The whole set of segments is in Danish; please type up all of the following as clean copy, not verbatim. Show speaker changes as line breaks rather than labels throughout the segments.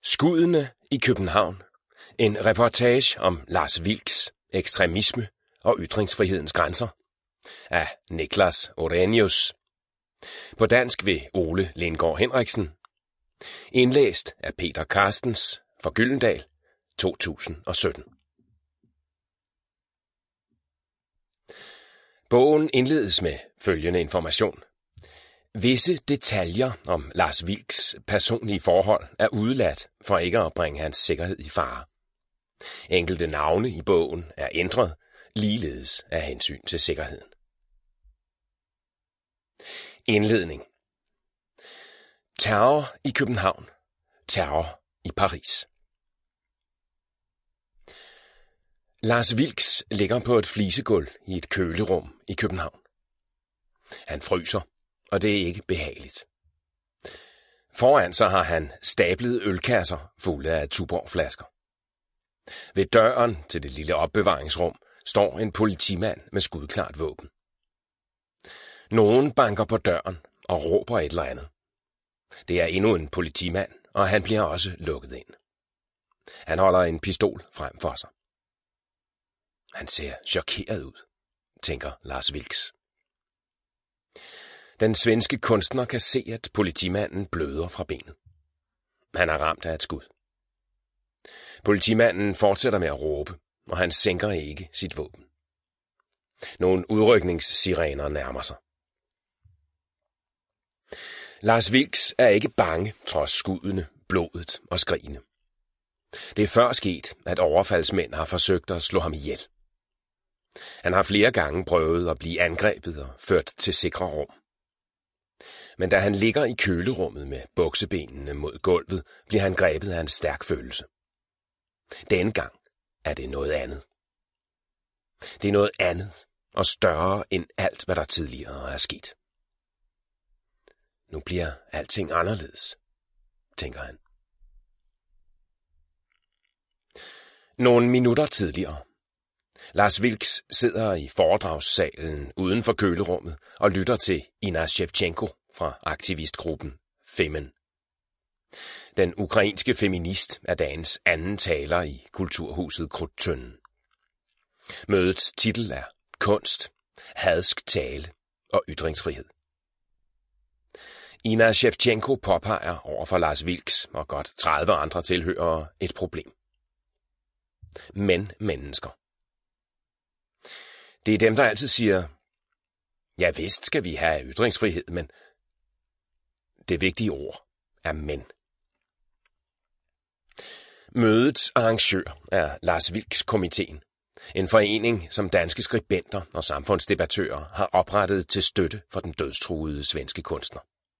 Skuddene i København. En reportage om Lars Vilks ekstremisme og ytringsfrihedens grænser af Niklas Orrenius. På dansk ved Ole Lindgaard Henriksen. Indlæst af Peter Carstens fra Gyldendal 2017. Bogen indledes med følgende information. Visse detaljer om Lars Vilks personlige forhold er udeladt for ikke at bringe hans sikkerhed i fare. Enkelte navne i bogen er ændret, ligeledes af hensyn til sikkerheden. Indledning. Terror i København. Terror i Paris. Lars Vilks ligger på et flisegulv i et kølerum i København. Han fryser, og det er ikke behageligt. Foran sig har han stablede ølkasser fulde af Tuborg-flasker. Ved døren til det lille opbevaringsrum står en politimand med skudklart våben. Nogen banker på døren og råber et eller andet. Det er endnu en politimand, og han bliver også lukket ind. Han holder en pistol frem for sig. Han ser chokeret ud, tænker Lars Vilks. Den svenske kunstner kan se, at politimanden bløder fra benet. Han er ramt af et skud. Politimanden fortsætter med at råbe, og han sænker ikke sit våben. Nogle udrykningssirener nærmer sig. Lars Vilks er ikke bange, trods skuddene, blodet og skrigene. Det er før sket, at overfaldsmænd har forsøgt at slå ham ihjel. Han har flere gange prøvet at blive angrebet og ført til sikre rum. Men da han ligger i kølerummet med buksebenene mod gulvet, bliver han grebet af en stærk følelse. Denne gang er det noget andet. Det er noget andet og større end alt, hvad der tidligere er sket. Nu bliver alting anderledes, tænker han. Nogle minutter tidligere. Lars Vilks sidder i foredragssalen uden for kølerummet og lytter til Ina Shevchenko fra aktivistgruppen Femen. Den ukrainske feminist er dagens anden taler i Kulturhuset Krudttønden. Mødets titel er Kunst, hadsk tale og ytringsfrihed. Ina Shevchenko påpeger over for Lars Vilks og godt 30 andre tilhørere et problem. Mennesker. Det er dem, der altid siger, ja vist skal vi have ytringsfrihed, men det vigtige ord er men. Mødets arrangør er Lars Vilks-komiteen, en forening, som danske skribenter og samfundsdebattører har oprettet til støtte for den dødstruede svenske kunstner.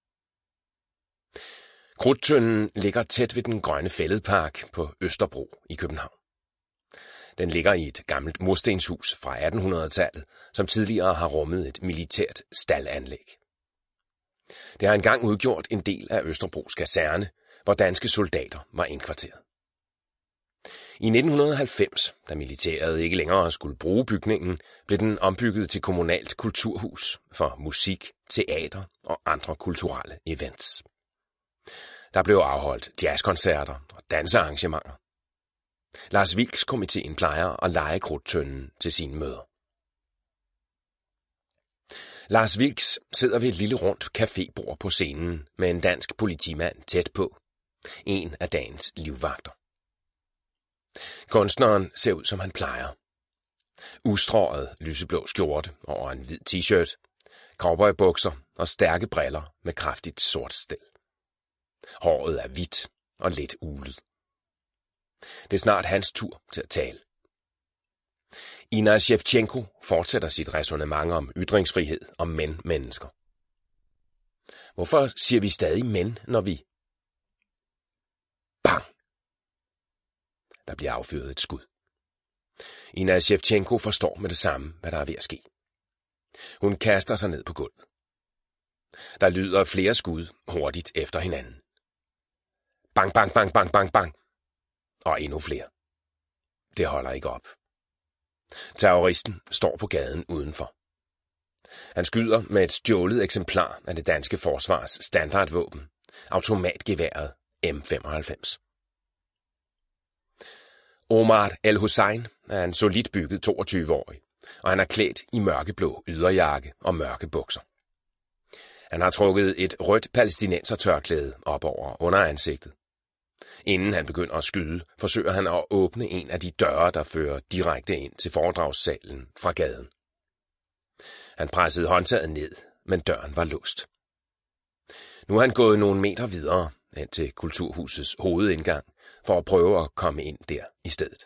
Krudttønden ligger tæt ved den grønne fælledpark på Østerbro i København. Den ligger i et gammelt murstenshus fra 1800-tallet, som tidligere har rummet et militært staldanlæg. Det har engang udgjort en del af Østerbros kaserne, hvor danske soldater var indkvarteret. I 1990, da militæret ikke længere skulle bruge bygningen, blev den ombygget til kommunalt kulturhus for musik, teater og andre kulturelle events. Der blev afholdt jazzkoncerter og dansearrangementer. Lars Vilks-komiteen plejer at leje Krudttønden til sine møder. Lars Vilks sidder ved et lille rundt cafébord på scenen med en dansk politimand tæt på. En af dagens livvagter. Kunstneren ser ud, som han plejer. Ustrøget lyseblå skjorte over en hvid t-shirt, cowboybukser og stærke briller med kraftigt sort stel. Håret er hvidt og lidt ulet. Det er snart hans tur til at tale. Ina Shevchenko fortsætter sit ræsonnement om ytringsfrihed og mennesker. Hvorfor siger vi stadig men, når vi... Bang! Der bliver affyret et skud. Ina Shevchenko forstår med det samme, hvad der er ved at ske. Hun kaster sig ned på gulvet. Der lyder flere skud hurtigt efter hinanden. Bang, bang, bang, bang, bang, bang. Og endnu flere. Det holder ikke op. Terroristen står på gaden udenfor. Han skyder med et stjålet eksemplar af det danske forsvars standardvåben, automatgeværet M95. Omar El-Hussein er en solidt bygget 22-årig, og han er klædt i mørkeblå yderjakke og mørke bukser. Han har trukket et rødt palæstinensertørklæde op over underansigtet. Inden han begynder at skyde, forsøger han at åbne en af de døre, der fører direkte ind til foredragssalen fra gaden. Han pressede håndtaget ned, men døren var låst. Nu er han gået nogle meter videre hen til Kulturhusets hovedindgang for at prøve at komme ind der i stedet.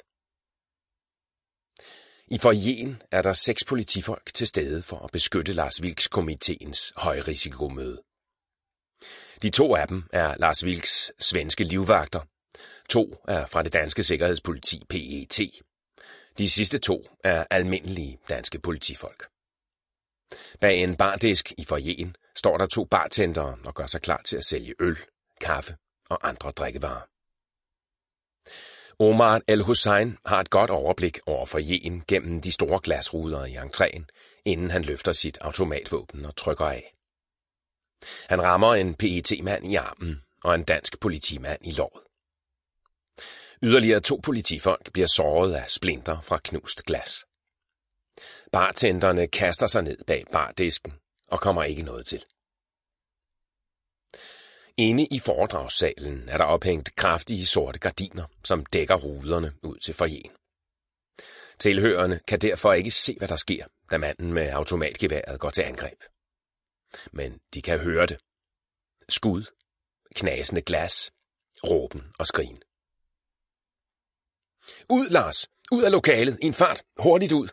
I foyeren er der 6 politifolk til stede for at beskytte Lars Vilks-komiteens højrisikomøde. De 2 af dem er Lars Vilks svenske livvagter. 2 er fra det danske sikkerhedspoliti PET. De sidste 2 er almindelige danske politifolk. Bag en bardisk i foyeren står der 2 bartendere og gør sig klar til at sælge øl, kaffe og andre drikkevarer. Omar El-Hussein har et godt overblik over foyeren gennem de store glasruder i entréen, inden han løfter sit automatvåben og trykker af. Han rammer en PET-mand i armen og en dansk politimand i låret. Yderligere 2 politifolk bliver såret af splinter fra knust glas. Bartenderne kaster sig ned bag bardisken og kommer ikke noget til. Inde i foredragssalen er der ophængt kraftige sorte gardiner, som dækker ruderne ud til foyeren. Tilhørerne kan derfor ikke se, hvad der sker, da manden med automatgeværet går til angreb. Men de kan høre det. Skud, knasende glas, råben og skrigen. Ud, Lars! Ud af lokalet! I en fart! Hurtigt ud!